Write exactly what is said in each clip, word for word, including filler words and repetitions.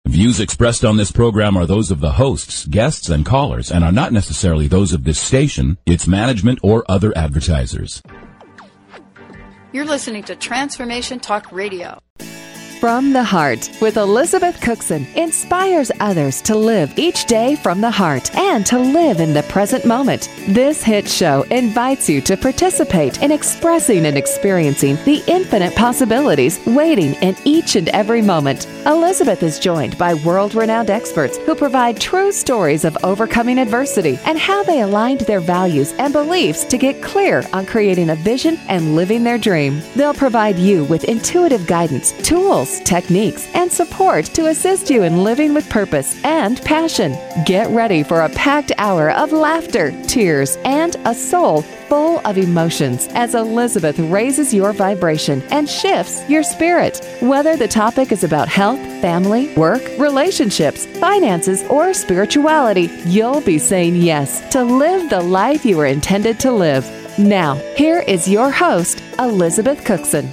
Views expressed on this program are those of the hosts, guests, and callers, and are not necessarily those of this station, its management, or other advertisers. You're listening to Transformation Talk Radio. From the Heart with Elizabeth Cookson inspires others to live each day from the heart and to live in the present moment. This hit show invites you to participate in expressing and experiencing the infinite possibilities waiting in each and every moment. Elizabeth is joined by world-renowned experts who provide true stories of overcoming adversity and how they aligned their values and beliefs to get clear on creating a vision and living their dream. They'll provide you with intuitive guidance, tools, techniques, and support to assist you in living with purpose and passion. Get ready for a packed hour of laughter, tears, and a soul full of emotions as Elizabeth raises your vibration and shifts your spirit. Whether the topic is about health, family, work, relationships, finances, or spirituality, you'll be saying yes to live the life you were intended to live. Now, here is your host, Elizabeth Cookson.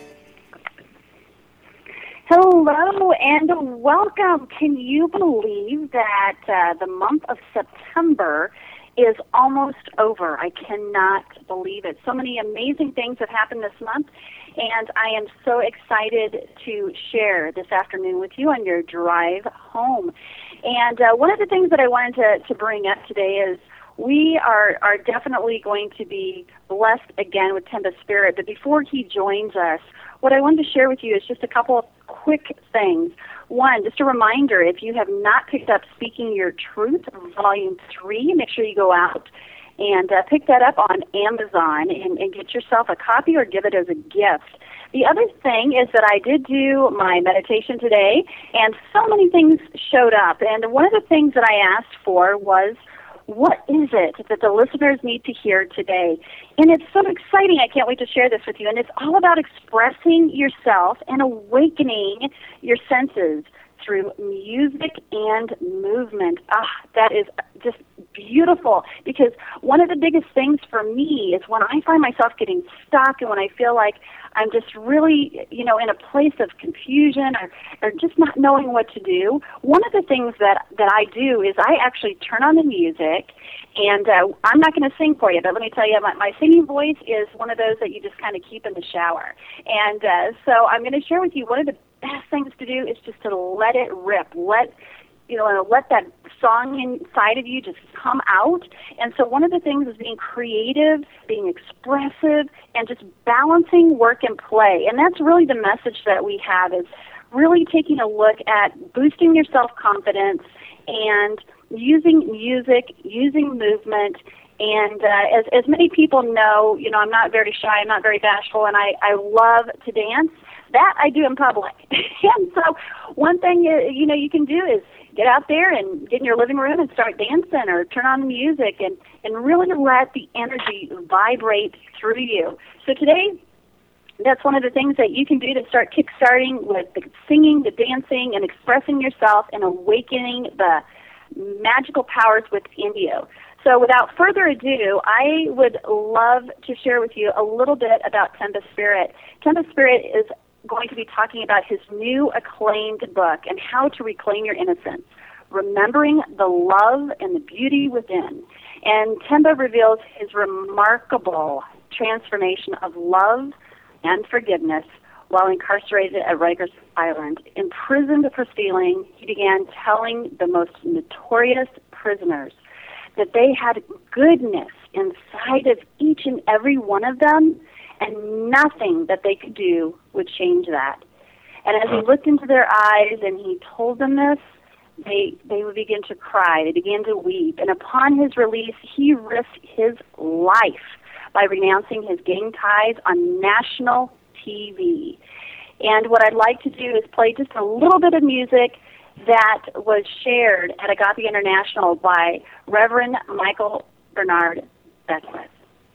Hello and welcome. Can you believe that uh, the month of September is almost over? I cannot believe it. So many amazing things have happened this month, and I am so excited to share this afternoon with you on your drive home. And uh, one of the things that I wanted to, to bring up today is we are, are definitely going to be blessed again with Temba Spirit, but before he joins us, what I wanted to share with you is just a couple of quick things. One, just a reminder, if you have not picked up Speaking Your Truth, Volume three, make sure you go out and uh, pick that up on Amazon and, and get yourself a copy or give it as a gift. The other thing is that I did do my meditation today, and so many things showed up. And one of the things that I asked for was, what is it that the listeners need to hear today? And it's so exciting. I can't wait to share this with you. And it's all about expressing yourself and awakening your senses through music and movement. Ah, that is just beautiful, because one of the biggest things for me is when I find myself getting stuck and when I feel like I'm just really, you know, in a place of confusion or, or just not knowing what to do, one of the things that, that I do is I actually turn on the music, and uh, I'm not going to sing for you, but let me tell you, my, my singing voice is one of those that you just kind of keep in the shower. And uh, so I'm going to share with you one of the best things to do is just to let it rip, let you know, let that song inside of you just come out. And so one of the things is being creative, being expressive, and just balancing work and play. And that's really the message that we have, is really taking a look at boosting your self-confidence and using music, using movement. And uh, as, as many people know, you know, I'm not very shy, I'm not very bashful, and I, I love to dance. That I do in public. And so one thing, you know, you can do is get out there and get in your living room and start dancing, or turn on the music and, and really let the energy vibrate through you. So today, that's one of the things that you can do to start kickstarting with the singing, the dancing, and expressing yourself and awakening the magical powers within you. So without further ado, I would love to share with you a little bit about Temba Spirit. Temba Spirit is going to be talking about his new acclaimed book and how to reclaim your innocence, remembering the love and the beauty within. And Temba reveals his remarkable transformation of love and forgiveness while incarcerated at Rikers Island. Imprisoned for stealing, he began telling the most notorious prisoners that they had goodness inside of each and every one of them, and nothing that they could do would change that. And as he looked into their eyes and he told them this, they they would begin to cry. They began to weep. And upon his release, he risked his life by renouncing his gang ties on national T V. And what I'd like to do is play just a little bit of music that was shared at Agape International by Reverend Michael Bernard Beckwith.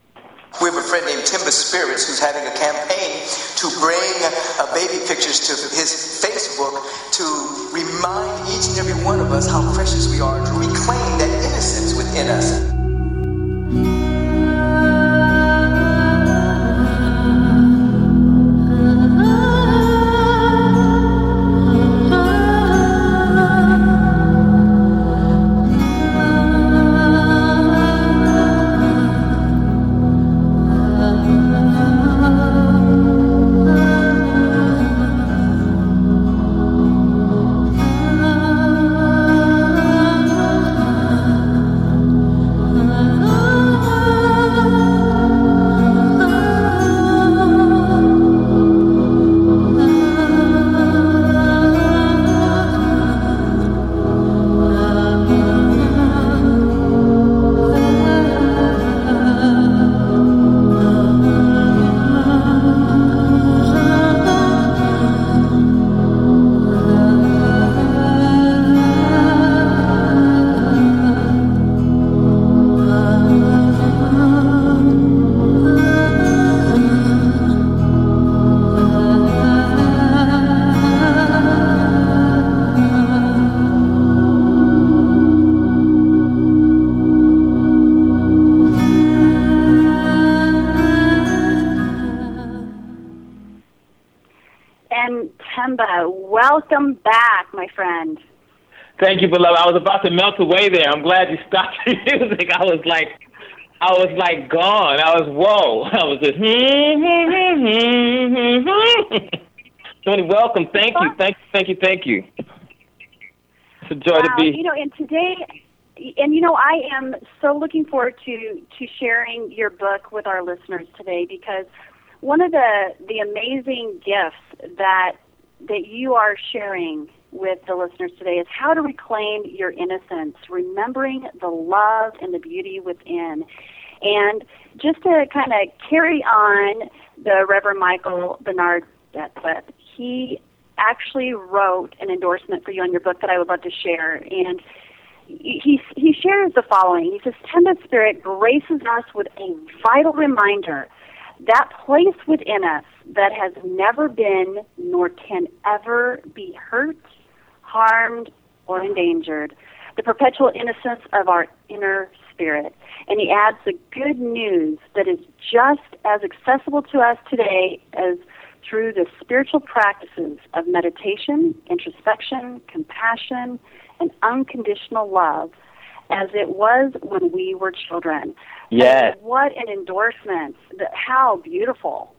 We have a friend named Temba Spirits who's having a campaign to bring uh, baby pictures to his Facebook to remind each and every one of us how precious we are, to reclaim that innocence within us. welcome back, my friend. Thank you, beloved. I was about to melt away there. I'm glad you stopped the music. I was like, I was like gone. I was whoa. I was just. Tony, welcome. Thank you. Thank you. Thank you. Thank you. It's a joy wow. to be. You know, and today, and you know, I am so looking forward to to sharing your book with our listeners today, because one of the the amazing gifts that that you are sharing with the listeners today is how to reclaim your innocence, remembering the love and the beauty within. And just to kind of carry on the Reverend Michael Bernard Beckwith, he actually wrote an endorsement for you on your book that I would love to share. And he he shares the following. He says, Tenda Spirit graces us with a vital reminder that place within us that has never been nor can ever be hurt, harmed, or endangered, the perpetual innocence of our inner spirit. And he adds the good news that is just as accessible to us today as through the spiritual practices of meditation, introspection, compassion, and unconditional love as it was when we were children. Yes. And what an endorsement. How beautiful.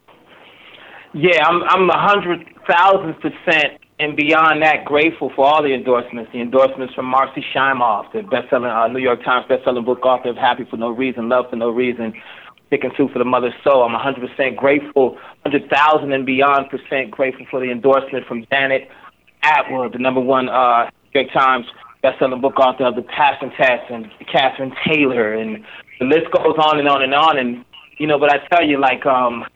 Yeah, I'm I'm a hundred thousand percent and beyond that grateful for all the endorsements. The endorsements from Marcy Shimoff, the best-selling uh, New York Times best-selling book author of Happy for No Reason, Love for No Reason, Thick and Soup for the Mother's Soul. I'm a hundred percent grateful, hundred thousand and beyond percent grateful for the endorsement from Janet Atwood, the number one uh, New York Times best-selling book author of The Passion Test, and Catherine Taylor, and the list goes on and on and on. And you know, but I tell you, like, um,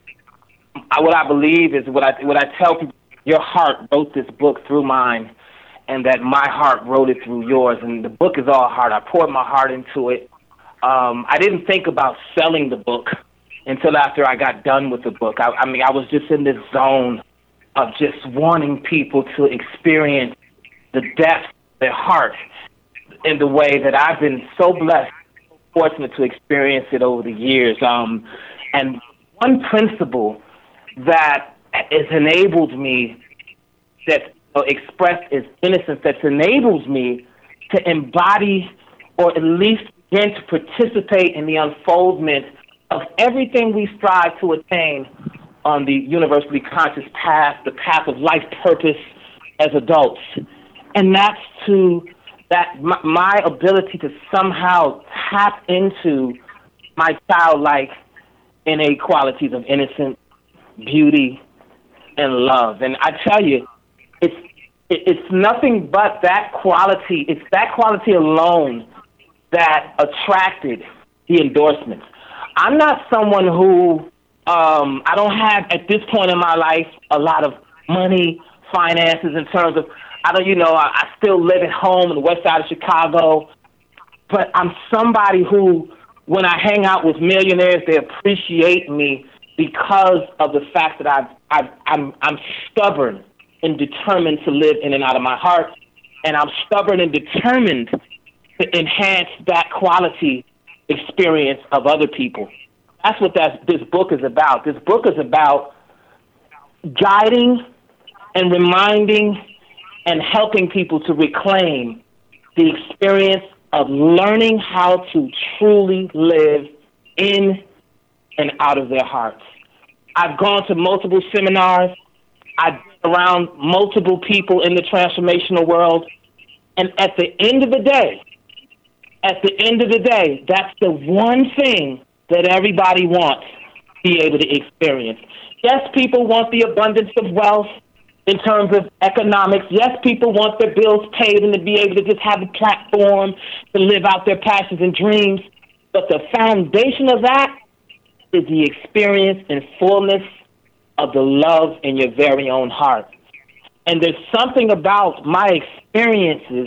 I, what I believe is what I what I tell people. Your heart wrote this book through mine, and that my heart wrote it through yours. And the book is all heart. I poured my heart into it. Um, I didn't think about selling the book until after I got done with the book. I, I mean, I was just in this zone of just wanting people to experience the depth of their heart in the way that I've been so blessed, fortunate to experience it over the years. Um, and one principle that has enabled me, that uh, expressed as innocence, that enables me to embody or at least begin to participate in the unfoldment of everything we strive to attain on the universally conscious path, the path of life purpose as adults. And that's to that my, my ability to somehow tap into my childlike innate qualities of innocence, beauty, and love. And I tell you, it's it's nothing but that quality. It's that quality alone that attracted the endorsements. I'm not someone who, um, I don't have at this point in my life a lot of money, finances in terms of, I don't, you know, I, I still live at home in the west side of Chicago, but I'm somebody who, when I hang out with millionaires, they appreciate me because of the fact that I've, I've, I'm, I'm stubborn and determined to live in and out of my heart, and I'm stubborn and determined to enhance that quality experience of other people. That's what that, this book is about. This book is about guiding and reminding and helping people to reclaim the experience of learning how to truly live in and out of their hearts. I've gone to multiple seminars. I've been around multiple people in the transformational world. And at the end of the day, at the end of the day, that's the one thing that everybody wants to be able to experience. Yes, people want the abundance of wealth in terms of economics. Yes, people want their bills paid and to be able to just have a platform to live out their passions and dreams. But the foundation of that is the experience and fullness of the love in your very own heart. And there's something about my experiences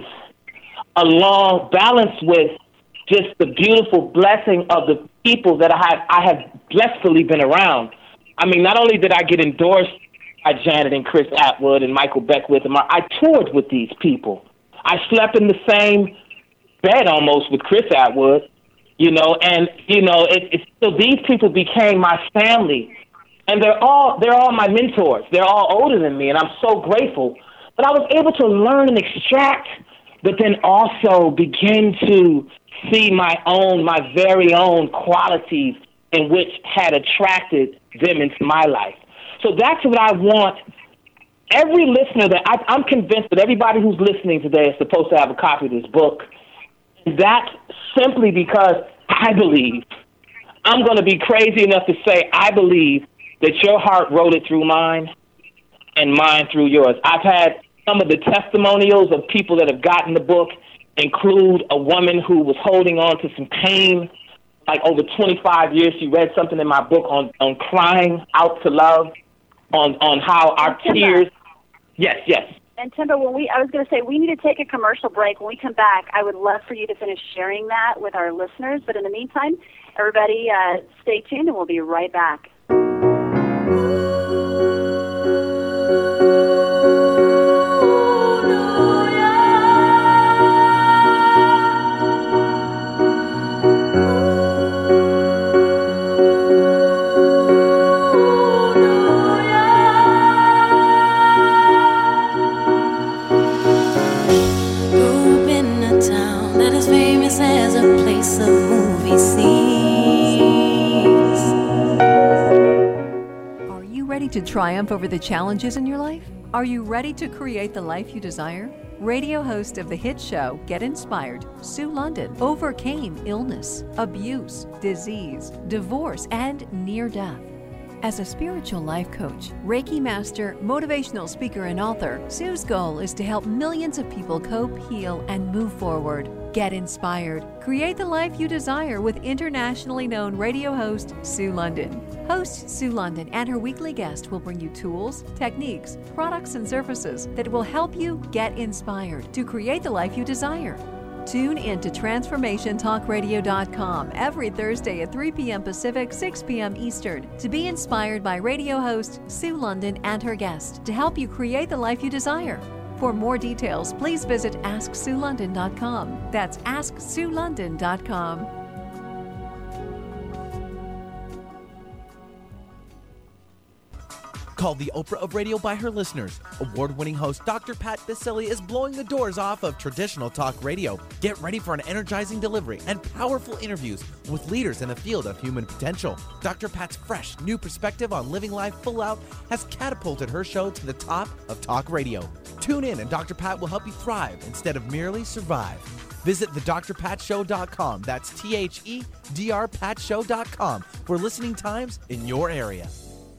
along balanced with just the beautiful blessing of the people that I have, I have blessedly been around. I mean, not only did I get endorsed by Janet and Chris Atwood and Michael Beckwith, and my, I toured with these people. I slept in the same bed almost with Chris Atwood. You know, and you know, it, it's so these people became my family, and they're all they're all my mentors. They're all older than me, and I'm so grateful But I was able to learn and extract, but then also begin to see my own, my very own qualities in which had attracted them into my life. So that's what I want every listener that I, I'm convinced that everybody who's listening today is supposed to have a copy of this book. And that's simply because I believe, I'm going to be crazy enough to say, I believe that your heart wrote it through mine and mine through yours. I've had some of the testimonials of people that have gotten the book include a woman who was holding on to some pain. Like over twenty-five years, she read something in my book on, on crying out to love, on, on how our tears. Yes, yes. And Timba, when we, I was going to say, we need to take a commercial break. When we come back, I would love for you to finish sharing that with our listeners. But in the meantime, everybody uh, stay tuned, and we'll be right back. Of movie scenes. Are you ready to triumph over the challenges in your life? Are you ready to create the life you desire? Radio host of the hit show Get Inspired, Sue London, overcame illness, abuse, disease, divorce, and near death. As a spiritual life coach, Reiki master, motivational speaker, and author, Sue's goal is to help millions of people cope, heal, and move forward. Get inspired. Create the life you desire with internationally known radio host Sue London. Host Sue London and her weekly guest will bring you tools, techniques, products, and services that will help you get inspired to create the life you desire. Tune in to transformation talk radio dot com every Thursday at three p.m. Pacific, six p.m. Eastern to be inspired by radio host Sue London and her guest to help you create the life you desire. For more details, please visit ask sue london dot com. That's ask sue london dot com. Called the Oprah of Radio by her listeners, award-winning host Doctor Pat Baccili is blowing the doors off of traditional talk radio. Get ready for an energizing delivery and powerful interviews with leaders in the field of human potential. Doctor Pat's fresh, new perspective on living life full out has catapulted her show to the top of talk radio. Tune in and Doctor Pat will help you thrive instead of merely survive. Visit the dr pat show dot com. That's T H E D R pat show dot com for listening times in your area.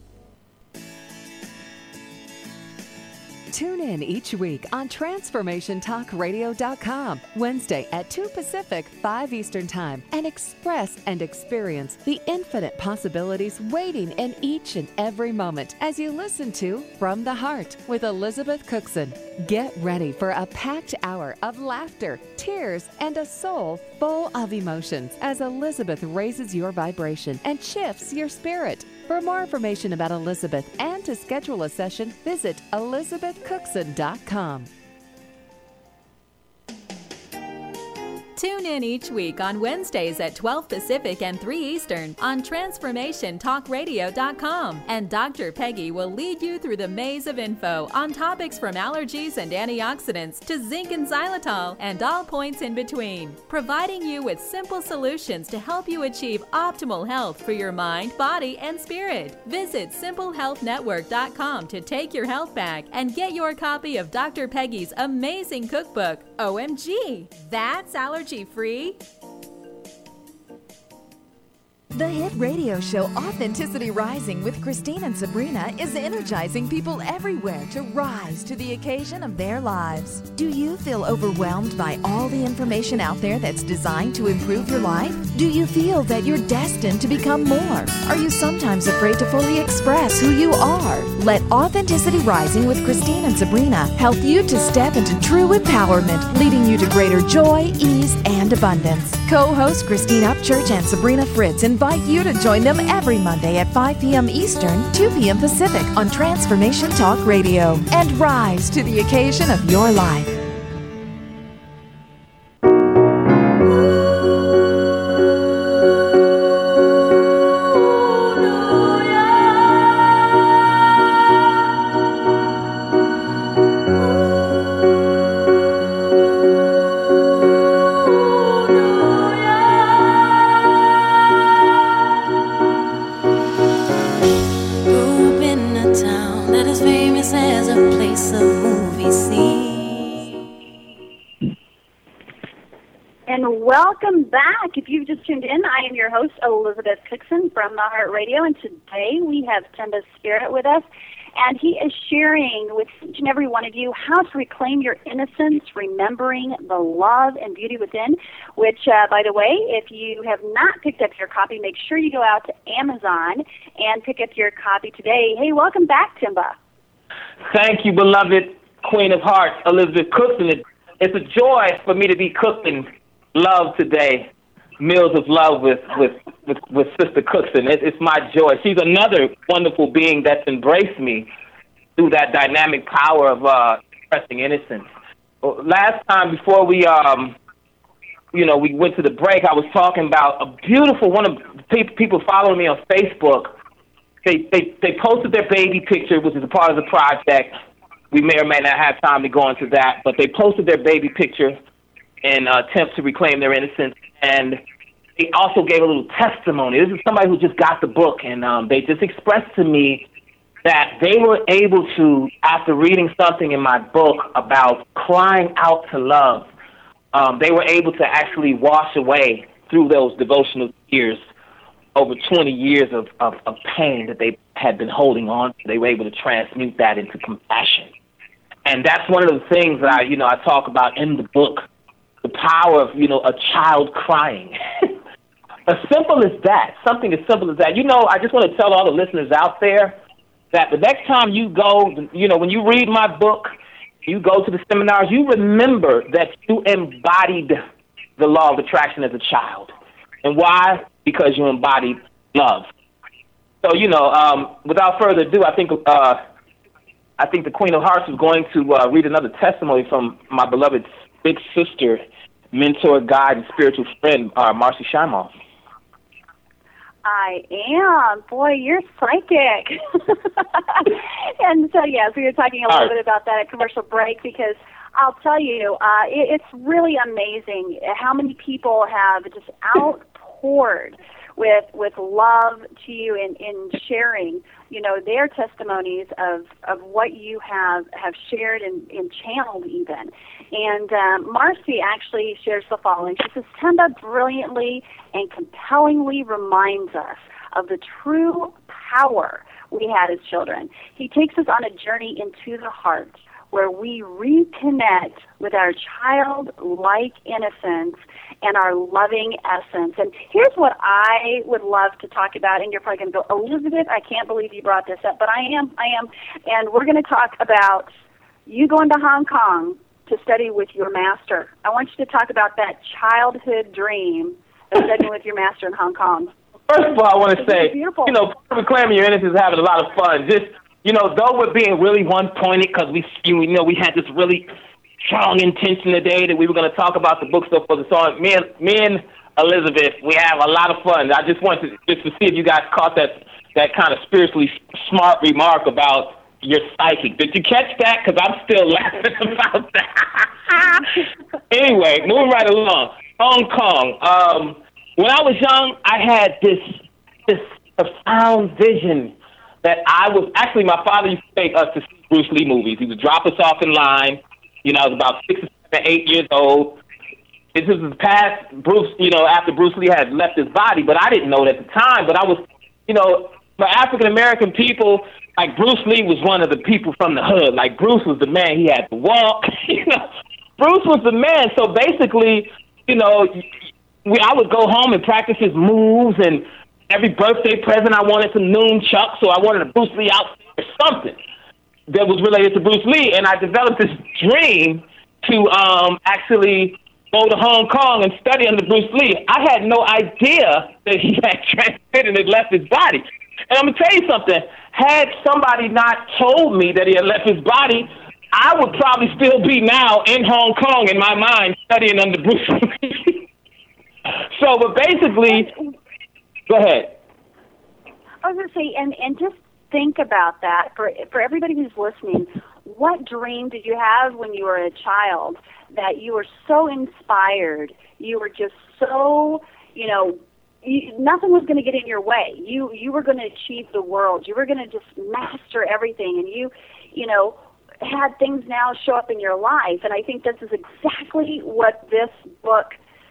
Tune in each week on transformation talk radio dot com, Wednesday at two Pacific, five Eastern Time, and express and experience the infinite possibilities waiting in each and every moment as you listen to From the Heart with Elizabeth Cookson. Get ready for a packed hour of laughter, tears, and a soul full of emotions as Elizabeth raises your vibration and shifts your spirit. For more information about Elizabeth and to schedule a session, visit elizabeth cookson dot com. Tune in each week on Wednesdays at twelve Pacific and three Eastern on transformation talk radio dot com, and Doctor Peggy will lead you through the maze of info on topics from allergies and antioxidants to zinc and xylitol and all points in between, providing you with simple solutions to help you achieve optimal health for your mind, body, and spirit. Visit simple health network dot com to take your health back and get your copy of Doctor Peggy's amazing cookbook. O M G, that's allergy free. The hit radio show Authenticity Rising with Christine and Sabrina is energizing people everywhere to rise to the occasion of their lives. Do you feel overwhelmed by all the information out there that's designed to improve your life? Do you feel that you're destined to become more? Are you sometimes afraid to fully express who you are? Let Authenticity Rising with Christine and Sabrina help you to step into true empowerment, leading you to greater joy, ease, and abundance. Co-host Christine Upchurch and Sabrina Fritz invite you to join them every Monday at five p.m. Eastern, two p.m. Pacific on Transformation Talk Radio, and rise to the occasion of your life. Oh and welcome back. If you've just tuned in, I am your host, Elizabeth Cookson from the Heart Radio, and today we have Timba Spirit with us, and he is sharing with each and every one of you how to reclaim your innocence, remembering the love and beauty within, which, uh, by the way, if you have not picked up your copy, make sure you go out to Amazon and pick up your copy today. Hey, welcome back, Timba. Thank you, beloved Queen of Hearts, Elizabeth Cookson. It's a joy for me to be cooking love today, meals of love with, with, with, with Sister Cookson. It, it's my joy. She's another wonderful being that's embraced me through that dynamic power of uh, expressing innocence. Last time before we, um, you know, we went to the break, I was talking about a beautiful, one of the people following me on Facebook, they, they, they posted their baby picture, which is a part of the project. We may or may not have time to go into that, but they posted their baby picture in uh, attempt to reclaim their innocence, and they also gave a little testimony. This is somebody who just got the book, and um, they just expressed to me that they were able to, after reading something in my book about crying out to love, um, they were able to actually wash away through those devotional tears over twenty years of, of, of pain that they had been holding on to. They were able to transmute that into compassion. And that's one of the things that I, you know, I talk about in the book, the power of, you know, a child crying. As simple as that, something as simple as that. You know, I just want to tell all the listeners out there that the next time you go, you know, when you read my book, you go to the seminars, you remember that you embodied the law of attraction as a child. And why? Because you embodied love. So, you know, um, without further ado, I think uh, I think the Queen of Hearts is going to uh, read another testimony from my beloved big sister, mentor, guide, and spiritual friend, uh, Marcy Shimoff. I am. Boy, you're psychic. And so, yes, we were talking a little right. bit about that at commercial break, because I'll tell you, uh, it, it's really amazing how many people have just outpoured with with love to you in, in sharing, you know, their testimonies of, of what you have, have shared and, and channeled even. And um, Marcy actually shares the following. She says, Timba brilliantly and compellingly reminds us of the true power we had as children. He takes us on a journey into the heart where we reconnect with our childlike innocence and our loving essence. And here's what I would love to talk about, and you're probably going to go, Elizabeth, I can't believe you brought this up, but I am, I am. And we're going to talk about you going to Hong Kong to study with your master. I want you to talk about that childhood dream of studying with your master in Hong Kong. First of all, I want to say, you know, reclaiming your innocence is having a lot of fun. Just, you know, though we're being really one-pointed because we, you know, we had this really strong intention today that we were going to talk about the book stuff for the song. Me and, me and Elizabeth, we have a lot of fun. I just wanted to, just to see if you guys caught that, that kind of spiritually smart remark about your psychic. Did you catch that? Because I'm still laughing about that. Anyway, moving right along. Hong Kong. Um, when I was young, I had this this profound vision that I was, actually my father used to take us to see Bruce Lee movies. He would drop us off in line. You know, I was about six or seven, eight years old. This was past Bruce, you know, after Bruce Lee had left his body, but I didn't know it at the time. But I was, you know, for African-American people, like Bruce Lee was one of the people from the hood. Like Bruce was the man. He had to walk. You know, Bruce was the man. So basically, you know, we, I would go home and practice his moves, and every birthday present I wanted some nunchucks, so I wanted a Bruce Lee outfit or something that was related to Bruce Lee. And I developed this dream to um, actually go to Hong Kong and study under Bruce Lee. I had no idea that he had transcended and left his body. And I'm going to tell you something. Had somebody not told me that he had left his body, I would probably still be now in Hong Kong in my mind studying under Bruce Lee. So, but basically, go ahead. I was going to say, and, and just think about that for for everybody who's listening. What dream did you have when you were a child that you were so inspired? You were just so, you know, you, nothing was going to get in your way. You you were going to achieve the world. You were going to just master everything, and you, you know, had things now show up in your life. And I think this is exactly what this book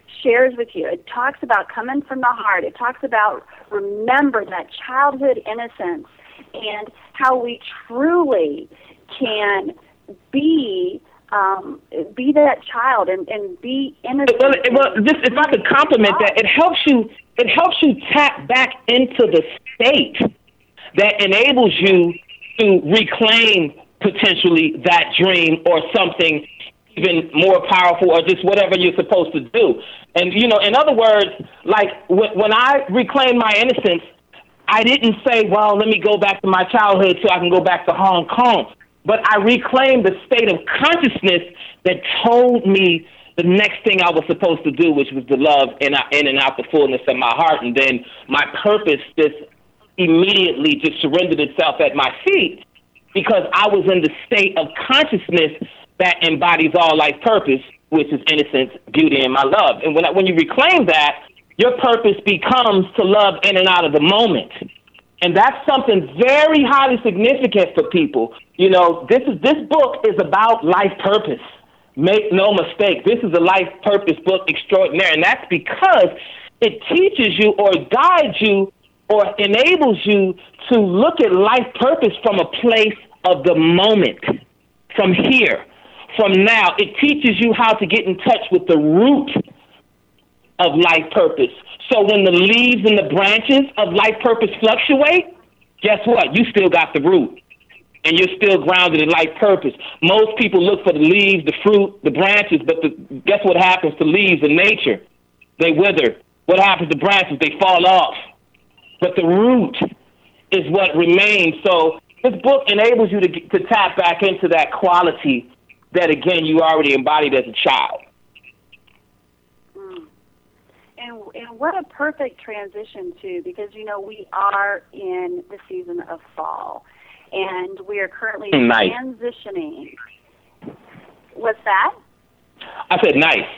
shares with you. It talks about coming from the heart. It talks about remember that childhood innocence and how we truly can be um, be that child and, and be innocent. Well, well just, if I could compliment that, it helps you. It helps you tap back into the state that enables you to reclaim potentially that dream or something even more powerful, or just whatever you're supposed to do. And, you know, in other words, like when, when I reclaimed my innocence, I didn't say, well, let me go back to my childhood so I can go back to Hong Kong. But I reclaimed the state of consciousness that told me the next thing I was supposed to do, which was to love in, in and out the fullness of my heart. And then my purpose just immediately just surrendered itself at my feet because I was in the state of consciousness that embodies all life purpose, which is innocence, beauty, and my love. And when I, when you reclaim that, your purpose becomes to love in and out of the moment. And that's something very highly significant for people. You know, this is this book is about life purpose. Make no mistake, this is a life purpose book extraordinary. And that's because it teaches you or guides you or enables you to look at life purpose from a place of the moment, from here. From now, it teaches you how to get in touch with the root of life purpose. So when the leaves and the branches of life purpose fluctuate, guess what? You still got the root, and you're still grounded in life purpose. Most people look for the leaves, the fruit, the branches, but the, guess what happens to leaves in nature? They wither. What happens to branches? They fall off. But the root is what remains. So this book enables you to, to tap back into that quality that, again, you already embodied as a child. Mm. And, and what a perfect transition, too, because, you know, we are in the season of fall, and we are currently nice. transitioning. What's that? I said nice.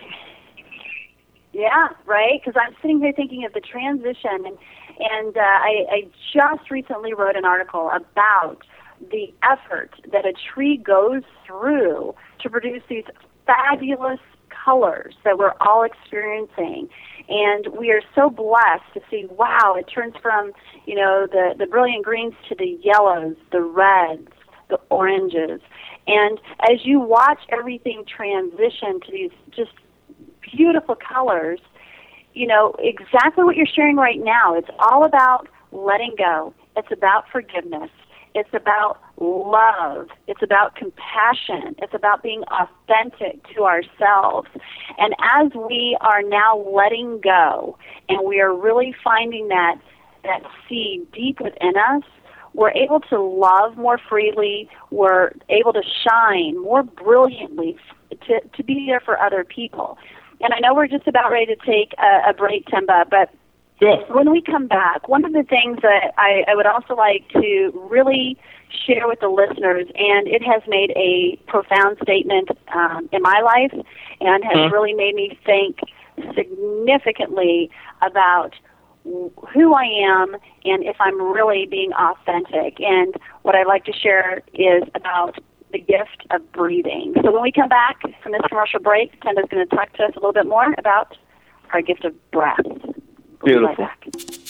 Yeah, right, because I'm sitting here thinking of the transition, and, and uh, I, I just recently wrote an article about the effort that a tree goes through to produce these fabulous colors that we're all experiencing. And we are so blessed to see, wow, it turns from, you know, the, the brilliant greens to the yellows, the reds, the oranges. And as you watch everything transition to these just beautiful colors, you know, exactly what you're sharing right now. It's all about letting go. It's about forgiveness. It's about love. It's about compassion. It's about being authentic to ourselves. And as we are now letting go and we are really finding that that seed deep within us, we're able to love more freely. We're able to shine more brilliantly to, to be there for other people. And I know we're just about ready to take a, a break, Timba, but Yes. when we come back, one of the things that I, I would also like to really share with the listeners, and it has made a profound statement um, in my life and has mm-hmm. really made me think significantly about who I am and if I'm really being authentic. And what I'd like to share is about the gift of breathing. So when we come back from this commercial break, Timba's going to talk to us a little bit more about our gift of breath. We'll Beautiful. be right back.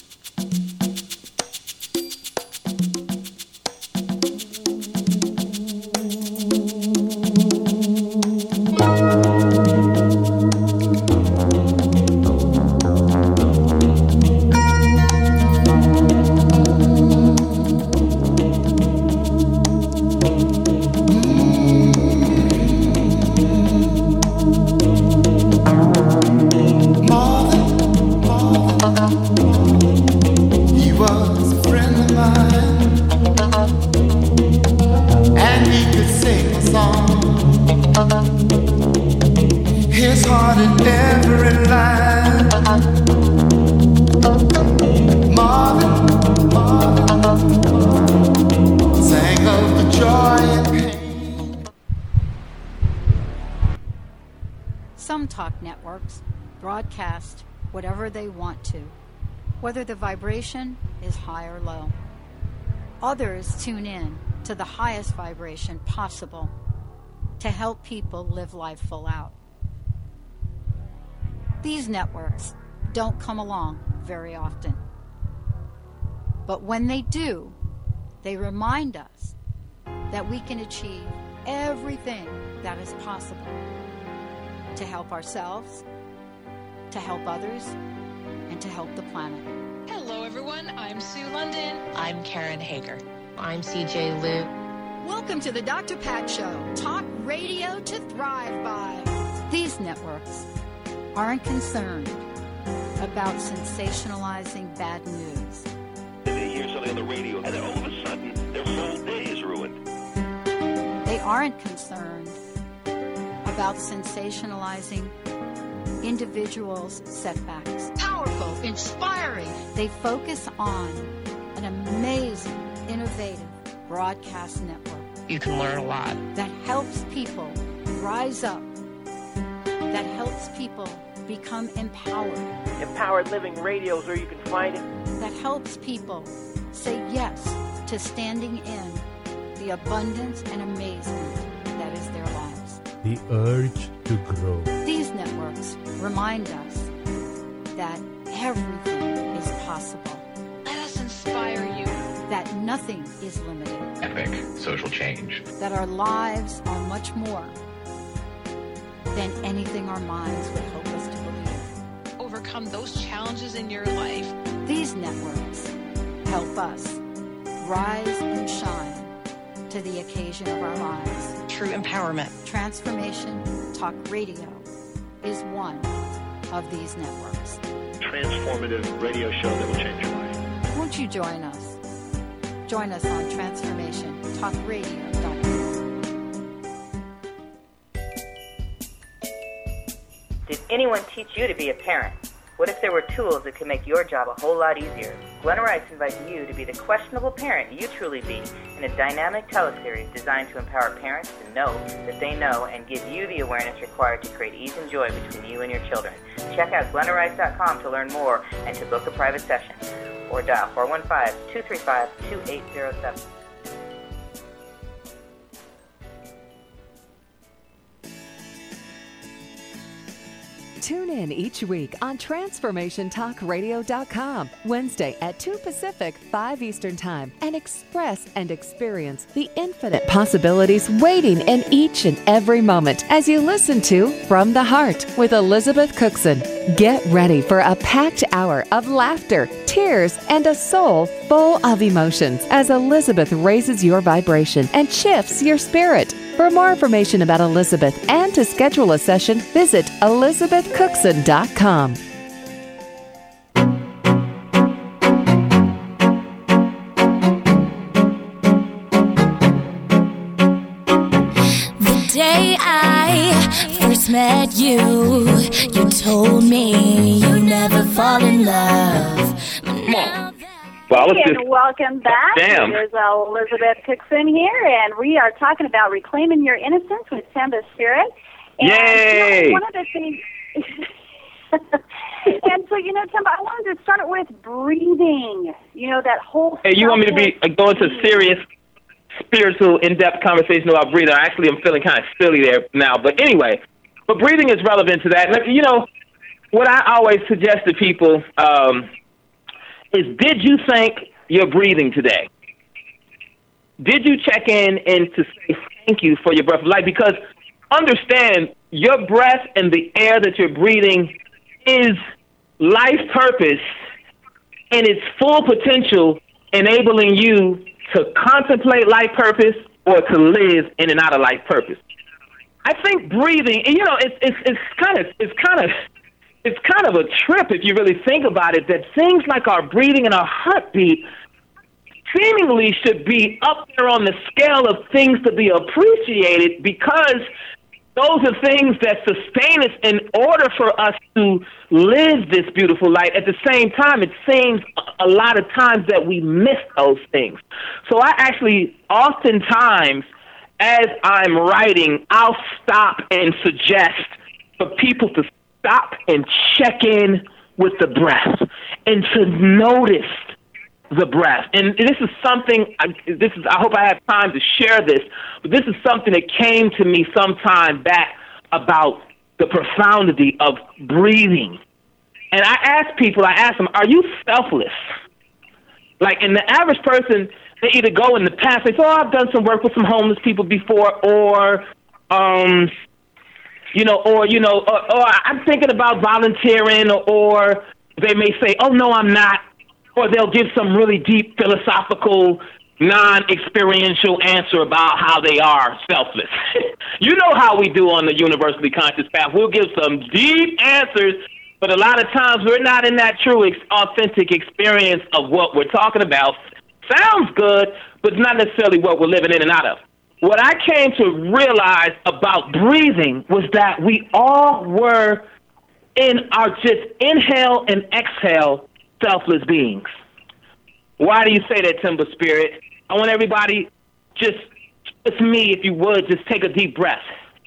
Some talk networks broadcast whatever they want to, whether the vibration is high or low. Others tune in to the highest vibration possible to help people live life full out. These networks don't come along very often. But when they do, they remind us that we can achieve everything that is possible to help ourselves, to help others, and to help the planet. Hello, everyone. I'm Sue London. I'm Karen Hager. I'm C J Liu. Welcome to the Doctor Pat Show, talk radio to thrive by. These networks aren't concerned about sensationalizing bad news. They hear something on the radio, and then all of a sudden, their whole day is ruined. They aren't concerned about sensationalizing individuals' setbacks. Powerful, inspiring. They focus on an amazing, innovative broadcast network. You can learn a lot. That helps people rise up. That helps people become empowered. Empowered Living Radio is where you can find it. That helps people say yes to standing in the abundance and amazement that is their lives. The urge to grow. These networks remind us that everything is possible. Let us inspire you. That nothing is limited. Epic social change. That our lives are much more than anything our minds would hope us to believe. Overcome those challenges in your life. These networks help us rise and shine to the occasion of our lives. True empowerment. Transformation Talk Radio is one of these networks. Transformative radio show that will change your life. Won't you join us? Join us on transformation talk radio dot com. Did anyone teach you to be a parent? What if there were tools that could make your job a whole lot easier? Glenna Rice invites you to be the questionable parent you truly be in a dynamic teleseries designed to empower parents to know that they know and give you the awareness required to create ease and joy between you and your children. Check out glenna rice dot com to learn more and to book a private session. Or dial four one five, two three five, two eight zero seven. Tune in each week on transformation talk radio dot com, Wednesday at two Pacific, five Eastern Time, and express and experience the infinite possibilities waiting in each and every moment as you listen to From the Heart with Elizabeth Cookson. Get ready for a packed hour of laughter, tears, and a soul full of emotions as Elizabeth raises your vibration and shifts your spirit. For more information about Elizabeth and to schedule a session, visit elizabeth cookson dot com. The day I first met you, you told me you never fall in love. Now Well, let's and just, welcome back. Damn. There's uh, Elizabeth Cookson here, and we are talking about reclaiming your innocence with Timba Spirit. And, Yay! You know, one of the things, and so you know, Timba, I wanted to start with breathing. You know, that whole. Hey, you want me to be uh, go into serious, spiritual, in-depth conversation about breathing? Actually, I'm feeling kind of silly there now, but anyway, but breathing is relevant to that. You know, what I always suggest to people. Um, is did you thank your breathing today? Did you check in and to say thank you for your breath of life? Because understand, your breath and the air that you're breathing is life purpose and its full potential, enabling you to contemplate life purpose or to live in and out of life purpose. I think breathing, you know, it's it's it's kind of it's kind of It's kind of a trip if you really think about it, that things like our breathing and our heartbeat seemingly should be up there on the scale of things to be appreciated, because those are things that sustain us in order for us to live this beautiful life. At the same time, it seems a lot of times that we miss those things. So I actually oftentimes, as I'm writing, I'll stop and suggest for people to stop and check in with the breath and to notice the breath. And this is something, I, this is, I hope I have time to share this, but this is something that came to me some time back about the profundity of breathing. And I ask people, I ask them, are you selfless? Like, and the average person, they either go in the past, they say, oh, I've done some work with some homeless people before, or, um, you know, or, you know, or, or I'm thinking about volunteering, or, or they may say, oh, no, I'm not. Or they'll give some really deep philosophical, non-experiential answer about how they are selfless. You know how we do on the Universally Conscious Path. We'll give some deep answers, but a lot of times we're not in that true, ex- authentic experience of what we're talking about. Sounds good, but it's not necessarily what we're living in and out of. What I came to realize about breathing was that we all were in our just inhale and exhale selfless beings. Why do you say that, Timber Spirit? I want everybody, just, just me, if you would, just take a deep breath.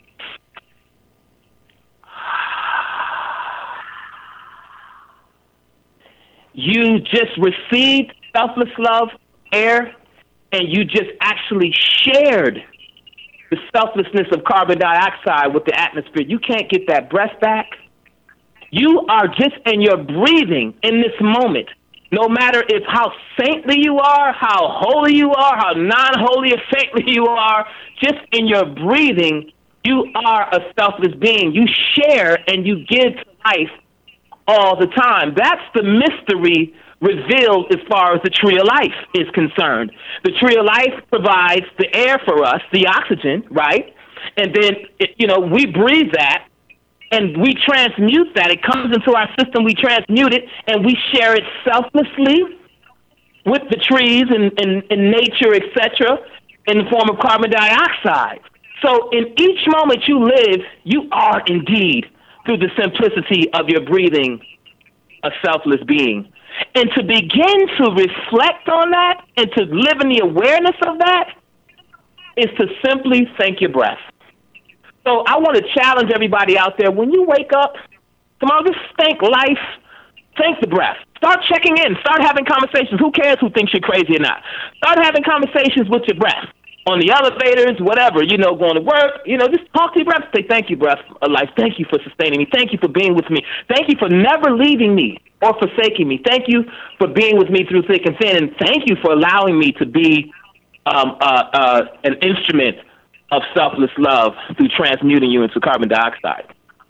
You just received selfless love, air, and you just actually shared the selflessness of carbon dioxide with the atmosphere. You can't get that breath back. You are just in your breathing in this moment. No matter if how saintly you are, how holy you are, how non-holy or saintly you are, just in your breathing, you are a selfless being. You share and you give to life all the time. That's the mystery revealed as far as the tree of life is concerned. The tree of life provides the air for us, the oxygen, right? And then, it, you know, we breathe that, and we transmute that. It comes into our system, we transmute it, and we share it selflessly with the trees and, and, and nature, et cetera, in the form of carbon dioxide. So in each moment you live, you are indeed, through the simplicity of your breathing, a selfless being. And to begin to reflect on that and to live in the awareness of that is to simply thank your breath. So I want to challenge everybody out there, when you wake up, come on, just thank life, thank the breath. Start checking in, start having conversations. Who cares who thinks you're crazy or not? Start having conversations with your breath. On the elevators, whatever, you know, going to work, you know, just talk to your breath. Say, thank you, breath of life. Thank you for sustaining me. Thank you for being with me. Thank you for never leaving me or forsaking me. Thank you for being with me through thick and thin. And thank you for allowing me to be um, uh, uh, an instrument of selfless love through transmuting you into carbon dioxide.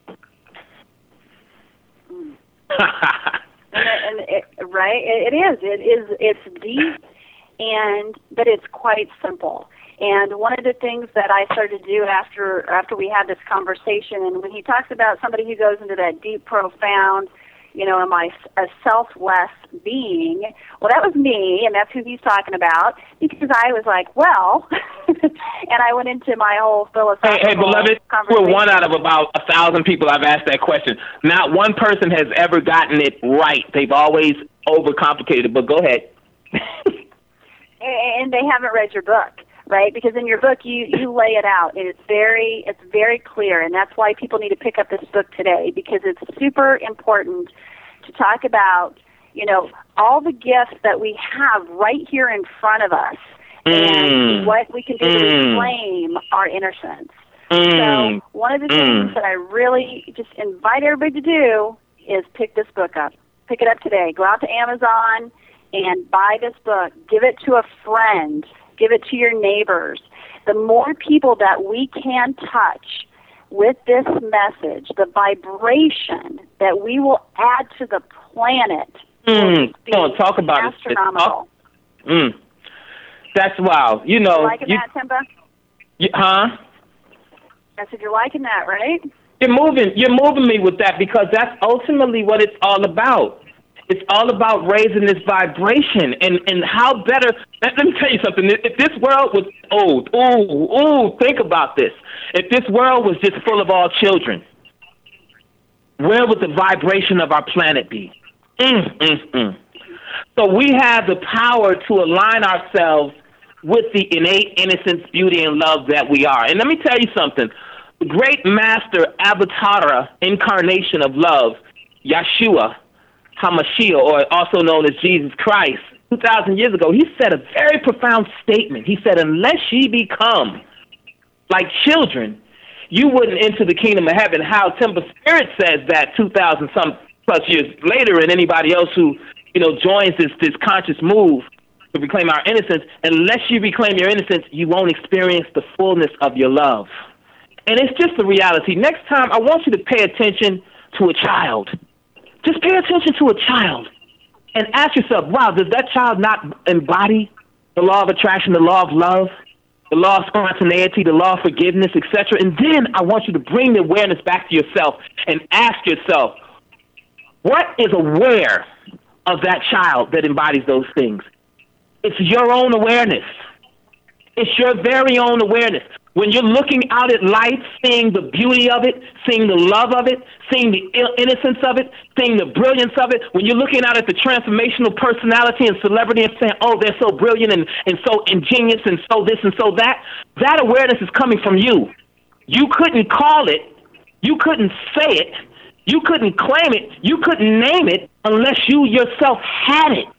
and and it, right, it is. It is. It's deep, and but it's quite simple. And one of the things that I started to do after after we had this conversation, and when he talks about somebody who goes into that deep, profound, you know, am I a selfless being? Well, that was me, and that's who he's talking about, because I was like, well, and I went into my whole philosophical Hey, hey beloved, we're one out of about a thousand people I've asked that question. Not one person has ever gotten it right. They've always overcomplicated it, but go ahead. And they haven't read your book. Right, because in your book you, you lay it out, and it's very it's very clear, and that's why people need to pick up this book today, because it's super important to talk about, you know, all the gifts that we have right here in front of us, mm. and what we can do mm. to reclaim our innocence. Mm. So one of the mm. things that I really just invite everybody to do is pick this book up. Pick it up today. Go out to Amazon and buy this book. Give it to a friend. Give it to your neighbors. The more people that we can touch with this message, the vibration that we will add to the planet, mm. Come on, talk about astronomical. it. Mm. That's wow. You know, you liking you, that, Timba? You, huh? I said you're liking that, right? You're moving. You're moving me with that, because that's ultimately what it's all about. It's all about raising this vibration, and, and how better. Let, let me tell you something. If this world was old, ooh, ooh, think about this. If this world was just full of all children, where would the vibration of our planet be? Mm, mm, mm. So we have the power to align ourselves with the innate innocence, beauty, and love that we are. And let me tell you something. The great master Avatar, incarnation of love, Yeshua HaMashiach, or also known as Jesus Christ, two thousand years ago, he said a very profound statement. He said, unless ye become like children, you wouldn't enter the kingdom of heaven. How Timber Spirit says that two thousand some plus years later, and anybody else who, you know, joins this, this conscious move to reclaim our innocence, unless you reclaim your innocence, you won't experience the fullness of your love. And it's just the reality. Next time, I want you to pay attention to a child. Just pay attention to a child and ask yourself, wow, does that child not embody the law of attraction, the law of love, the law of spontaneity, the law of forgiveness, et cetera? And then I want you to bring the awareness back to yourself and ask yourself, what is aware of that child that embodies those things? It's your own awareness. It's your very own awareness. When you're looking out at life, seeing the beauty of it, seeing the love of it, seeing the innocence of it, seeing the brilliance of it, when you're looking out at the transformational personality and celebrity and saying, oh, they're so brilliant and, and so ingenious and so this and so that, that awareness is coming from you. You couldn't call it. You couldn't say it. You couldn't claim it. You couldn't name it unless you yourself had it.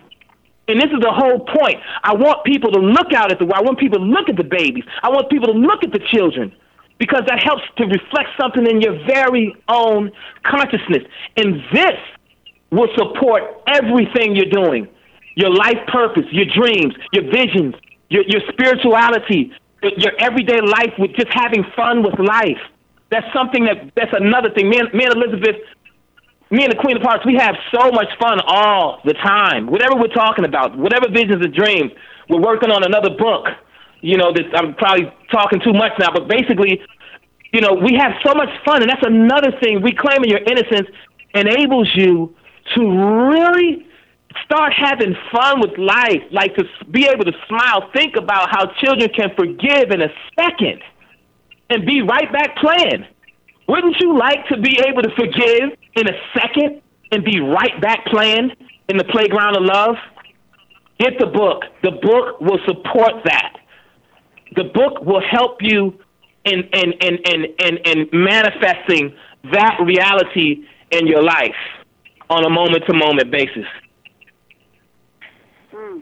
And this is the whole point. I want people to look out at the I want people to look at the babies. I want people to look at the children, because that helps to reflect something in your very own consciousness. And this will support everything you're doing. Your life purpose, your dreams, your visions, your, your spirituality, your, your everyday life with just having fun with life. That's something that, that's another thing. Me and, me and Elizabeth, me and the Queen of Hearts, we have so much fun all the time. Whatever we're talking about, whatever visions and dreams, we're working on another book. You know, this, I'm probably talking too much now, but basically, you know, we have so much fun, and that's another thing. Reclaiming your innocence enables you to really start having fun with life, like to be able to smile, think about how children can forgive in a second and be right back playing. Wouldn't you like to be able to forgive in a second and be right back playing in the playground of love? Get the book. The book will support that. The book will help you in, in, in, in, in, in manifesting that reality in your life on a moment-to-moment basis. Mm.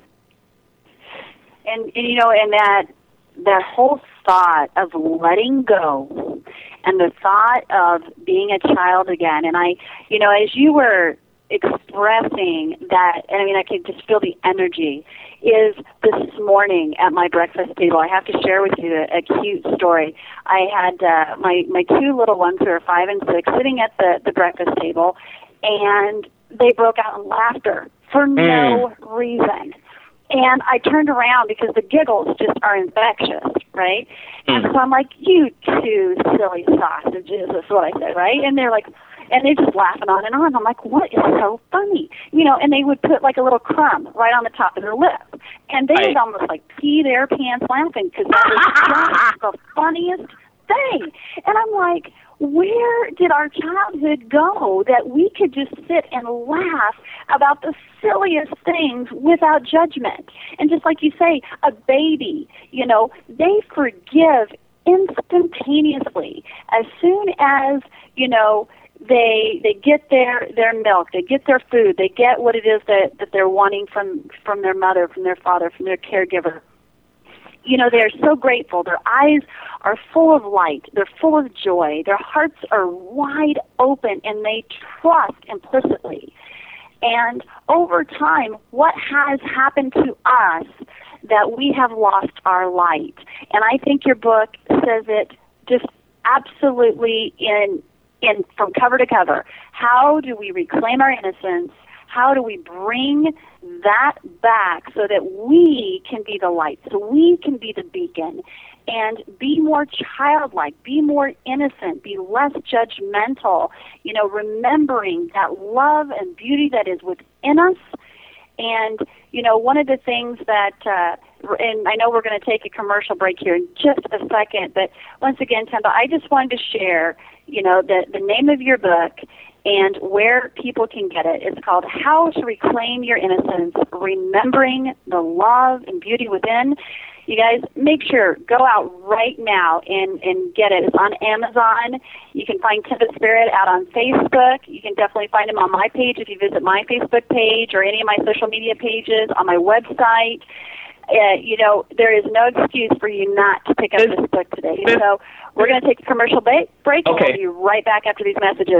And, and, you know, and that that whole thought of letting go and the thought of being a child again. And I, you know, as you were expressing that, and I mean, I could just feel the energy, is this morning at my breakfast table, I have to share with you a, a cute story. I had uh, my, my two little ones who are five and six sitting at the, the breakfast table, and they broke out in laughter for no mm. reason. And I turned around because the giggles just are infectious, right? Mm. And so I'm like, you two silly sausages, that's what I said, right? And they're like, and they're just laughing on and on. I'm like, what is so funny? You know, and they would put like a little crumb right on the top of their lip. And they right. would almost like pee their pants laughing because that was just the funniest thing. And I'm like, where did our childhood go that we could just sit and laugh about the silliest things without judgment? And just like you say, a baby, you know, they forgive instantaneously as soon as, you know, they they get their, their milk, they get their food, they get what it is that, that they're wanting from, from their mother, from their father, from their caregiver. You know, they're so grateful. Their eyes are full of light. They're full of joy. Their hearts are wide open, and they trust implicitly. And over time, what has happened to us that we have lost our light? And I think your book says it just absolutely in in from cover to cover. How do we reclaim our innocence? How do we bring that back so that we can be the light, so we can be the beacon, and be more childlike, be more innocent, be less judgmental, you know, remembering that love and beauty that is within us. And, you know, one of the things that, uh, and I know we're going to take a commercial break here in just a second, but once again, Temba, I just wanted to share, you know, the, the name of your book and where people can get it. It's called How to Reclaim Your Innocence, Remembering the Love and Beauty Within. You guys, make sure, go out right now and, and get it. It's on Amazon. You can find Timba Spirit out on Facebook. You can definitely find him on my page if you visit my Facebook page or any of my social media pages, on my website. Uh, you know, there is no excuse for you not to pick up this book today. So We're going to take a commercial break, break and Okay. we'll be right back after these messages.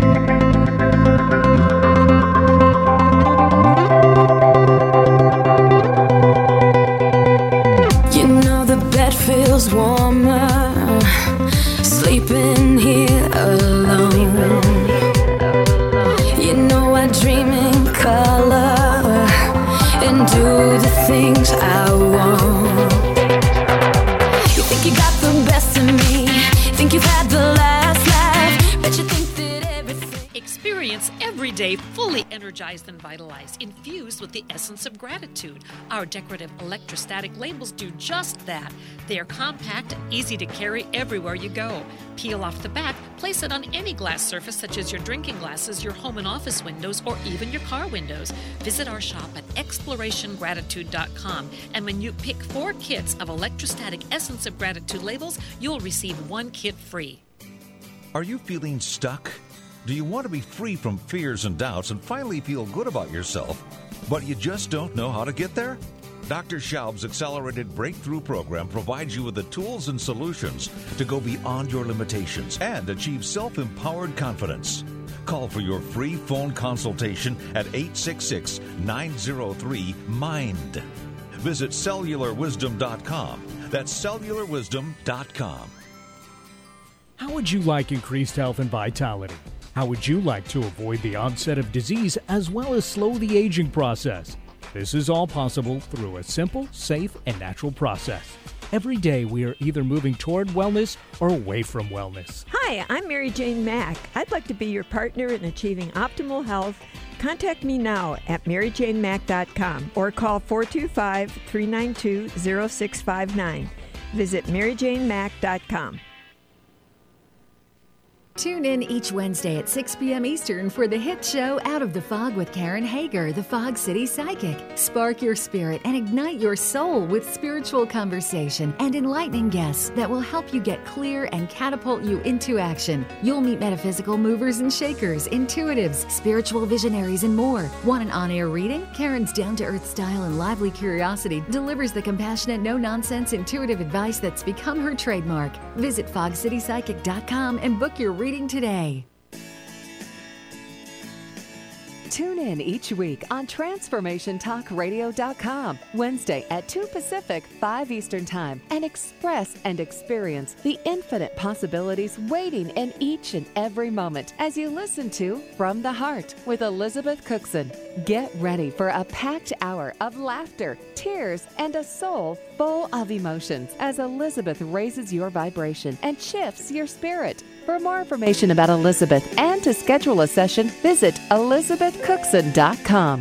You know the bed feels warmer, sleeping here alone. You know I dream in color and do the things I want. You think you got the best of me, think you've had the last laugh, bet you think that everything. Experience every day fully energized and vitalized, infused with the essence of gratitude. Our decorative electrostatic labels do just that. They are compact and easy to carry everywhere you go. Peel off the back, place it on any glass surface such as your drinking glasses, your home and office windows, or even your car windows. Visit our shop at exploration gratitude dot com, and when you pick four kits of electrostatic essence of gratitude labels, you'll receive one kit free. Are you feeling stuck? Do you want to be free from fears and doubts and finally feel good about yourself, but you just don't know how to get there? Doctor Schaub's Accelerated Breakthrough Program provides you with the tools and solutions to go beyond your limitations and achieve self-empowered confidence. Call for your free phone consultation at eight six six, nine zero three, MIND. Visit cellular wisdom dot com. That's cellular wisdom dot com. How would you like increased health and vitality? How would you like to avoid the onset of disease as well as slow the aging process? This is all possible through a simple, safe, and natural process. Every day we are either moving toward wellness or away from wellness. Hi, I'm Mary Jane Mack. I'd like to be your partner in achieving optimal health. Contact me now at mary jane mack dot com or call four two five, three nine two, zero six five nine. Visit mary jane mack dot com. Tune in each Wednesday at six p.m. Eastern for the hit show Out of the Fog with Karen Hager, the Fog City Psychic. Spark your spirit and ignite your soul with spiritual conversation and enlightening guests that will help you get clear and catapult you into action. You'll meet metaphysical movers and shakers, intuitives, spiritual visionaries, and more. Want an on-air reading? Karen's down-to-earth style and lively curiosity delivers the compassionate, no-nonsense, intuitive advice that's become her trademark. Visit fog city psychic dot com and book your reading today. Tune in each week on transformation talk radio dot com, Wednesday at two Pacific, five Eastern Time, and express and experience the infinite possibilities waiting in each and every moment as you listen to From the Heart with Elizabeth Cookson. Get ready for a packed hour of laughter, tears, and a soul full of emotions as Elizabeth raises your vibration and shifts your spirit. For more information about Elizabeth and to schedule a session, visit elizabeth cookson dot com.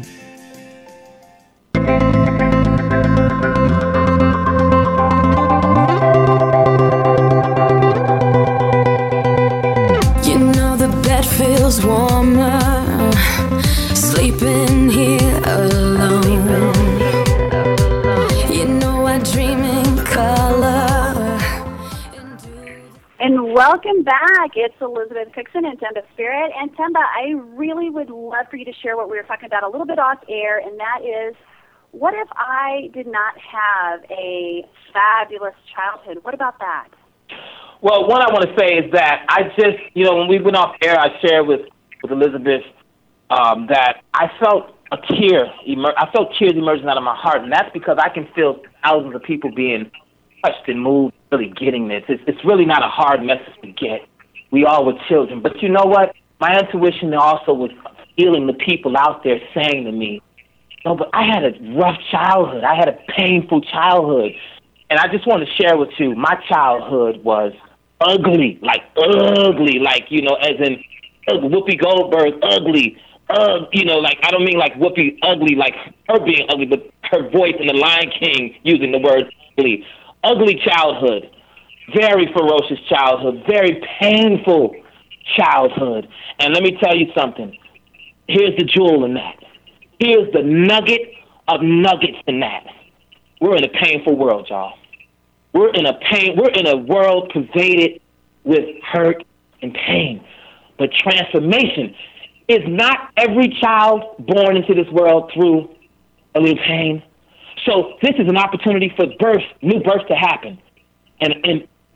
You know the bed feels warmer, sleeping here alone. You know I dream in color. And welcome back. It's Elizabeth Cookson and Temba Spirit. And Temba, I really would love for you to share what we were talking about a little bit off air, and that is, what if I did not have a fabulous childhood? What about that? Well, one I want to say is that I just, you know, when we went off air, I shared with, with Elizabeth um, that I felt a tear, emer- I felt tears emerging out of my heart, and that's because I can feel thousands of people being touched and moved, really getting this. It's, it's really not a hard message to get. We all were children. But you know what? My intuition also was feeling the people out there saying to me, no, but I had a rough childhood. I had a painful childhood. And I just want to share with you, my childhood was ugly, like ugly, like, you know, as in uh, Whoopi Goldberg, ugly. Uh, you know, like, I don't mean like Whoopi ugly, like her being ugly, but her voice in The Lion King using the word ugly. Ugly childhood, very ferocious childhood, very painful childhood. And let me tell you something. Here's the jewel in that. Here's the nugget of nuggets in that. We're in a painful world, y'all. We're in a pain. We're in a world pervaded with hurt and pain. But transformation is not every child born into this world through a little pain. So this is an opportunity for birth, new birth to happen. And, and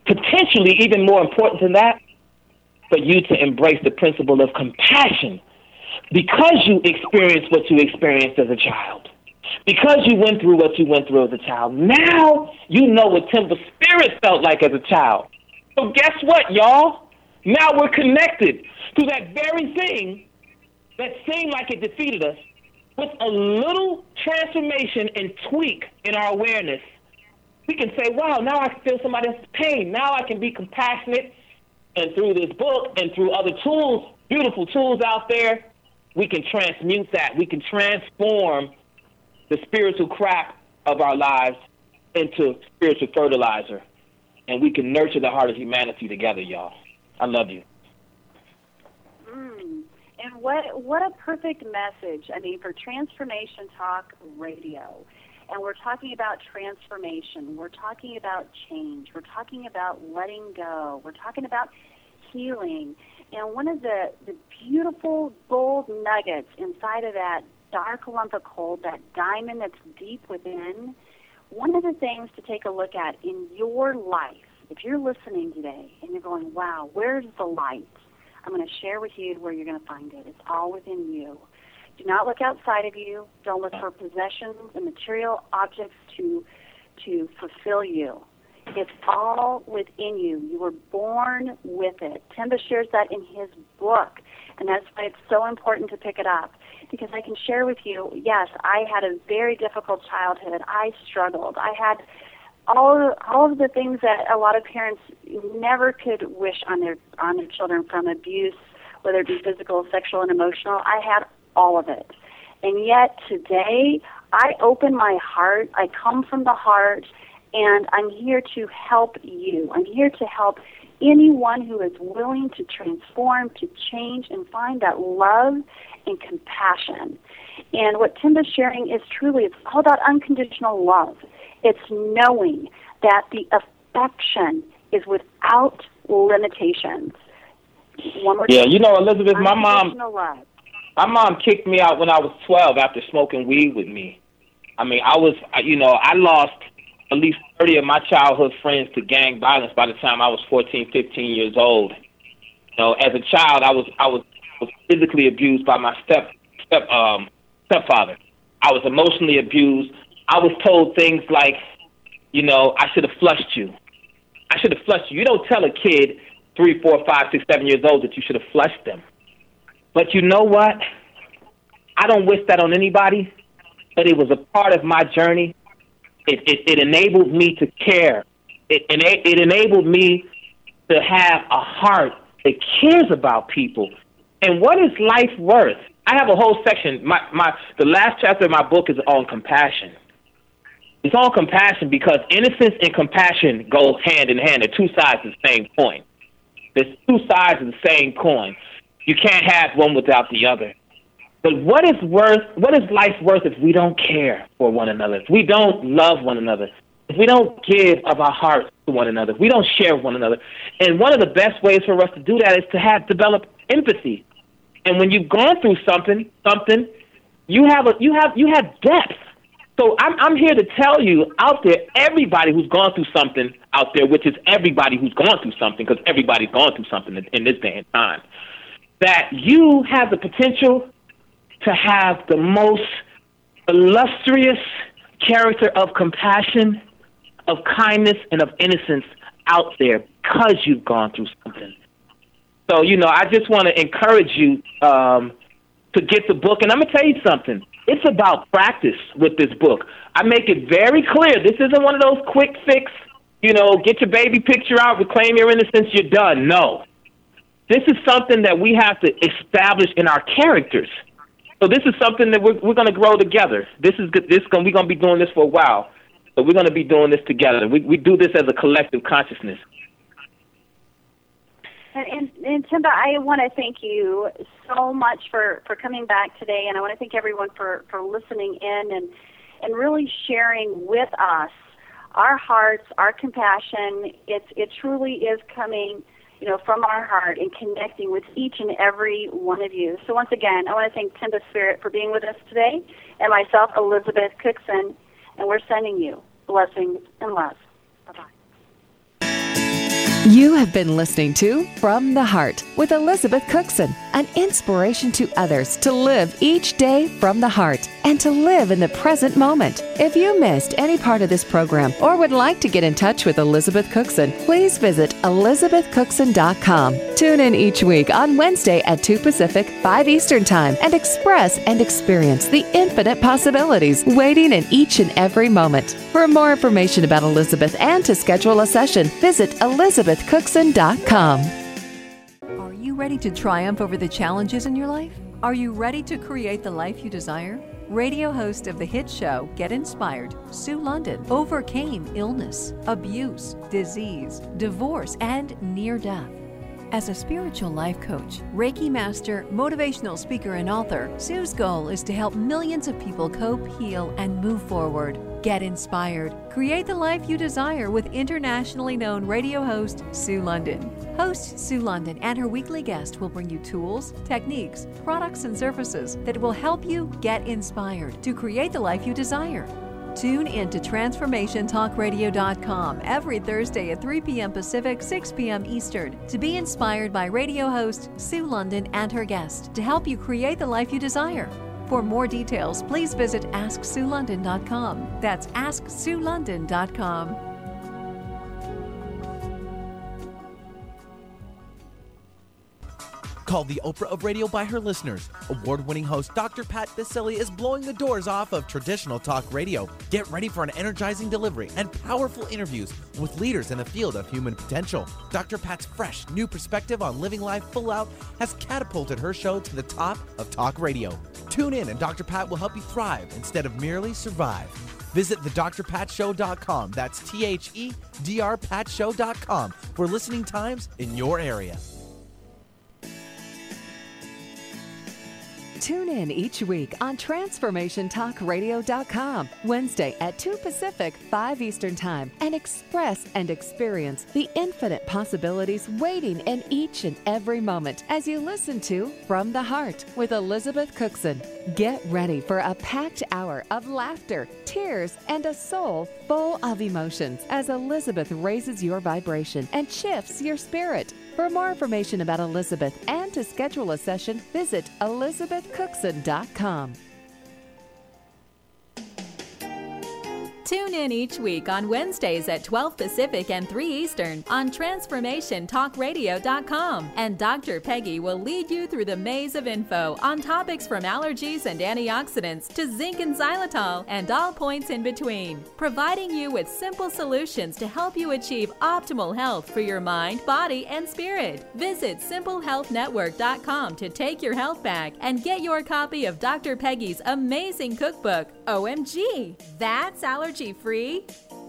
potentially even more important than that, for you to embrace the principle of compassion because you experienced what you experienced as a child, because you went through what you went through as a child. Now you know what Timber Spirit felt like as a child. So guess what, y'all? Now we're connected to that very thing that seemed like it defeated us. With a little transformation and tweak in our awareness, we can say, wow, now I can feel somebody else's pain. Now I can be compassionate. And through this book and through other tools, beautiful tools out there, we can transmute that. We can transform the spiritual crap of our lives into spiritual fertilizer. And we can nurture the heart of humanity together, y'all. I love you. Mm. And what what a perfect message, I mean, for Transformation Talk Radio. And we're talking about transformation. We're talking about change. We're talking about letting go. We're talking about healing. And one of the, the beautiful gold nuggets inside of that dark lump of coal, that diamond that's deep within, one of the things to take a look at in your life, if you're listening today and you're going, wow, where's the light? I'm going to share with you where you're going to find it. It's all within you. Do not look outside of you. Don't look for possessions and material objects to to fulfill you. It's all within you. You were born with it. Timba shares that in his book, and that's why it's so important to pick it up. Because I can share with you, yes, I had a very difficult childhood. I struggled. I had all all of the things that a lot of parents never could wish on their on their children, from abuse, whether it be physical, sexual, and emotional. I had all of it. And yet today, I open my heart, I come from the heart, and I'm here to help you. I'm here to help anyone who is willing to transform, to change, and find that love and compassion. And what Timba's sharing is truly, it's all about unconditional love. It's knowing that the affection is without limitations. One more yeah, time. You know, Elizabeth, my mom... Love. My mom kicked me out when I was twelve after smoking weed with me. I mean, I was, you know, I lost at least thirty of my childhood friends to gang violence by the time I was fourteen, fifteen years old. You know, as a child, I was I was, was physically abused by my step step um, stepfather. I was emotionally abused. I was told things like, you know, I should have flushed you. I should have flushed you. You don't tell a kid three, four, five, six, seven years old that you should have flushed them. But you know what? I don't wish that on anybody, but it was a part of my journey. It it, it enabled me to care. It, it it enabled me to have a heart that cares about people. And what is life worth? I have a whole section. My my the last chapter of my book is on compassion. It's on compassion because innocence and compassion go hand in hand. They're two sides of the same coin. There's two sides of the same coin. You can't have one without the other. But what is worth? What is life worth if we don't care for one another? If we don't love one another? If we don't give of our hearts to one another? If we don't share with one another? And one of the best ways for us to do that is to have develop empathy. And when you've gone through something, something, you have a you have you have depth. So I'm I'm here to tell you out there, everybody who's gone through something out there, which is everybody who's gone through something, because everybody's gone through something in, in this day and time, that you have the potential to have the most illustrious character of compassion, of kindness, and of innocence out there because you've gone through something. So, you know, I just want to encourage you um, to get the book. And I'm going to tell you something. It's about practice with this book. I make it very clear. This isn't one of those quick fix, you know, get your baby picture out, reclaim your innocence, you're done. No. This is something that we have to establish in our characters. So this is something that we're, we're going to grow together. This is good. This going we're going to be doing this for a while. So we're going to be doing this together. We we do this as a collective consciousness. And, and, and Timba, I want to thank you so much for, for coming back today, and I want to thank everyone for, for listening in and and really sharing with us our hearts, our compassion. It's it truly is coming, you know, from our heart and connecting with each and every one of you. So once again, I want to thank Timba Spirit for being with us today, and myself, Elizabeth Cookson, and we're sending you blessings and love. Bye-bye. You have been listening to From the Heart with Elizabeth Cookson, an inspiration to others to live each day from the heart and to live in the present moment. If you missed any part of this program or would like to get in touch with Elizabeth Cookson, please visit elizabeth cookson dot com. Tune in each week on Wednesday at two Pacific, five Eastern Time and express and experience the infinite possibilities waiting in each and every moment. For more information about Elizabeth and to schedule a session, visit elizabeth cookson dot com. Are you ready to triumph over the challenges in your life? Are you ready to create the life you desire? Radio host of the hit show Get Inspired, Sue London, overcame illness, abuse, disease, divorce, and near death. As a spiritual life coach, Reiki master, motivational speaker, and author, Sue's goal is to help millions of people cope, heal, and move forward. Get inspired. Create the life you desire with internationally known radio host Sue London. Host Sue London and her weekly guest will bring you tools, techniques, products, and services that will help you get inspired to create the life you desire. Tune in to transformation talk radio dot com every Thursday at three p.m. Pacific, six p.m. Eastern to be inspired by radio host Sue London and her guest to help you create the life you desire. For more details, please visit ask sue london dot com. That's ask sue london dot com. Called the Oprah of radio by her listeners, award-winning host Doctor Pat Baccili is blowing the doors off of traditional talk radio. Get ready for an energizing delivery and powerful interviews with leaders in the field of human potential. Doctor Pat's fresh, new perspective on living life full out has catapulted her show to the top of talk radio. Tune in and Doctor Pat will help you thrive instead of merely survive. Visit the dr pat show dot com. That's T H E D R pat show dot com for listening times in your area. Tune in each week on transformation talk radio dot com, Wednesday at two Pacific, five Eastern Time, and express and experience the infinite possibilities waiting in each and every moment as you listen to From the Heart with Elizabeth Cookson. Get ready for a packed hour of laughter, tears, and a soul full of emotions as Elizabeth raises your vibration and shifts your spirit. For more information about Elizabeth and to schedule a session, visit elizabeth cookson dot com. Tune in each week on Wednesdays at twelve Pacific and three Eastern on transformation talk radio dot com. And Doctor Peggy will lead you through the maze of info on topics from allergies and antioxidants to zinc and xylitol and all points in between, providing you with simple solutions to help you achieve optimal health for your mind, body, and spirit. Visit simple health network dot com to take your health back and get your copy of Doctor Peggy's amazing cookbook. O M G, that's allergy free.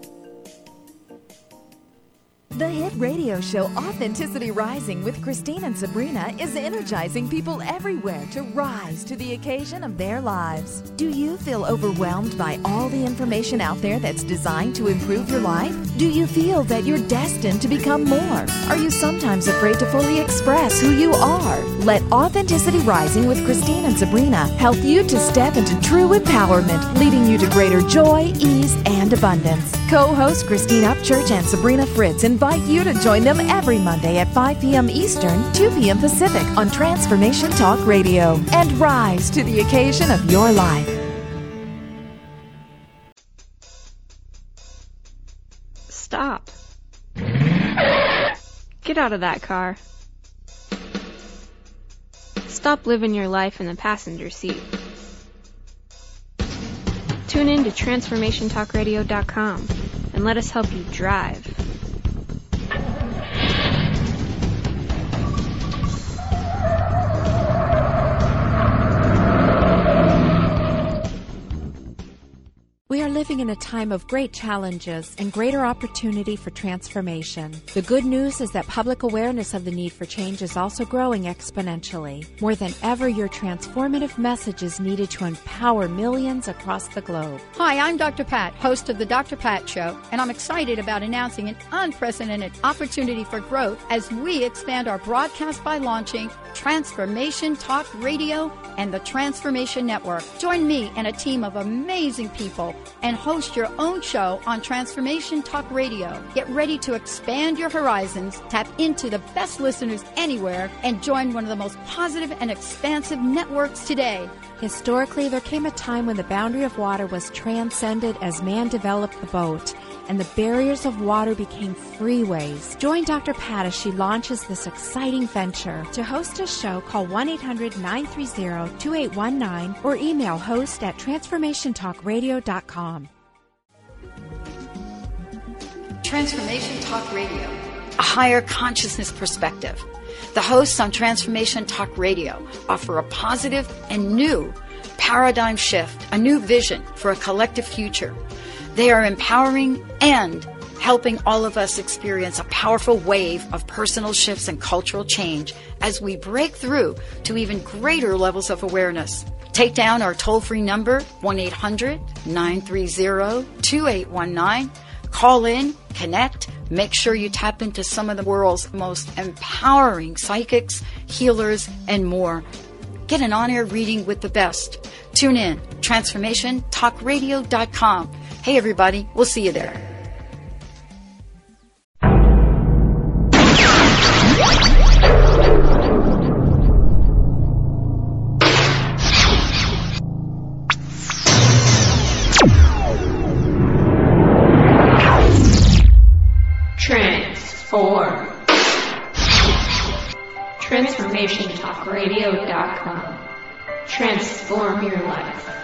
The hit radio show Authenticity Rising with Christine and Sabrina is energizing people everywhere to rise to the occasion of their lives. Do you feel overwhelmed by all the information out there that's designed to improve your life? Do you feel that you're destined to become more? Are you sometimes afraid to fully express who you are? Let Authenticity Rising with Christine and Sabrina help you to step into true empowerment, leading you to greater joy, ease, and abundance. Co-host Christine Upchurch and Sabrina Fritz invite you to join them every Monday at five p.m. Eastern, two p.m. Pacific on Transformation Talk Radio, and rise to the occasion of your life. Stop. Get out of that car. Stop living your life in the passenger seat. Tune in to transformation talk radio dot com and let us help you drive. We are living in a time of great challenges and greater opportunity for transformation. The good news is that public awareness of the need for change is also growing exponentially. More than ever, your transformative message is needed to empower millions across the globe. Hi, I'm Doctor Pat, host of the Doctor Pat Show, and I'm excited about announcing an unprecedented opportunity for growth as we expand our broadcast by launching Transformation Talk Radio and the Transformation Network. Join me and a team of amazing people and and host your own show on Transformation Talk Radio. Get ready to expand your horizons, tap into the best listeners anywhere, and join one of the most positive and expansive networks today. Historically, there came a time when the boundary of water was transcended as man developed the boat, and the barriers of water became freeways. Join Doctor Pat as she launches this exciting venture. To host a show, call one eight hundred nine three zero two eight one nine or email host at transformation talk radio dot com. Transformation Talk Radio, a higher consciousness perspective. The hosts on Transformation Talk Radio offer a positive and new paradigm shift, a new vision for a collective future. They are empowering and helping all of us experience a powerful wave of personal shifts and cultural change as we break through to even greater levels of awareness. Take down our toll-free number, one eight hundred nine three zero two eight one nine. Call in, connect, make sure you tap into some of the world's most empowering psychics, healers, and more. Get an on-air reading with the best. Tune in, transformation talk radio dot com. Hey everybody, we'll see you there. Transform. transformation talk radio dot com. Transform your life.